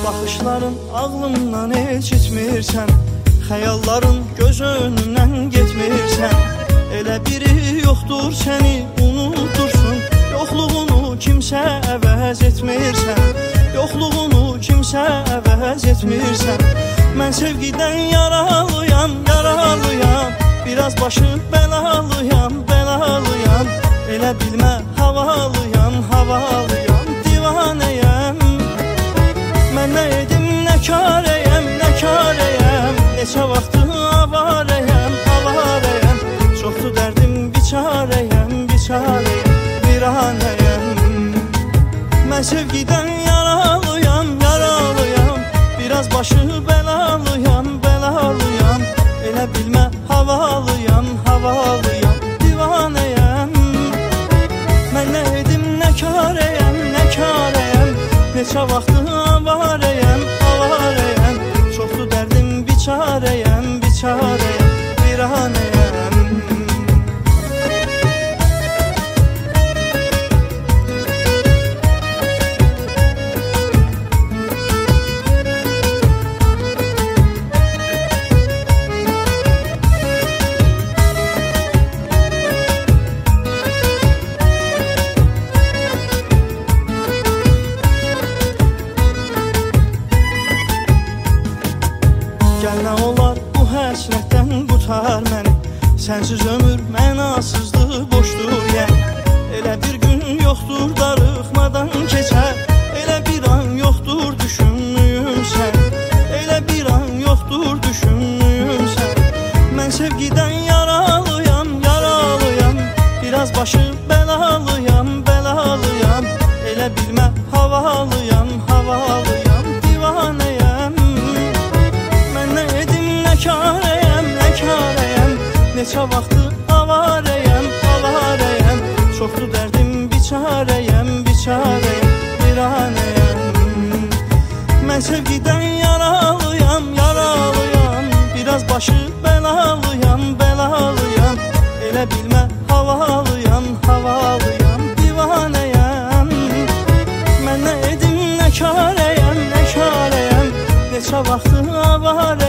Baxışların ağlımdan heç etmirsən, xəyalların göz önündən getmirsən. Elə biri yoxdur səni unutursun, yoxluğunu kimsə əvəz etmirsən, yoxluğunu kimsə əvəz etmirsən. Mən sevgidən yaralıyam, yaralıyam, biraz başı bəlalıyam, bəlalıyam. Elə bilmə havalıyam, havalıyam, divanəyəm. Mən nə edim, nə karəyəm, nə karəyəm, neçə vaxtı avarəyəm, avarəyəm. Çoxdur dərdim, biçarəyəm, biçarəyəm, viranəyəm. Mən sevgidən yaralıyam, yaralıyam, biraz başı bəlalıyam, bəlalıyam. Elə bilmə havalıyam, havalıyam, divanəyəm. Mən nə edim, nə karəyəm, nə karəyəm, neçə vaxtı avarəyəm, avarəyəm. Çoxdur dərdim, biçarəyəm, biçarəyəm, viranəyəm. Gəl nə olar bu həsrətdən qutar məni, sənsiz ömür mənasızdır, boşdur yəni. Elə bir gün yoxdur darıxmadan keçər, elə bir an yoxdur düşünmüyüm sən, elə bir an yoxdur düşünmüyüm sən. Mən sevgidən yaralıyam, yaralıyam, biraz başı bəlalıyam, bəlalıyam. Elə bilmə havalıyam, havalıyam, divanəyəm. Karəyəm, nə karəyəm, neçə vaxtı avarəyəm, avarəyəm. Çoxdur dərdim, biçarəyəm, biçarəyəm, viranəyəm. Mən sevgidən yaralıyam, yaralıyam, biraz başı bəlalıyam, bəlalıyam. Elə bilmə havalıyam, havalıyam, divanəyəm. Mən nə edim, nə karəyəm, nə karəyəm, neçə vaxtı avarəyəm.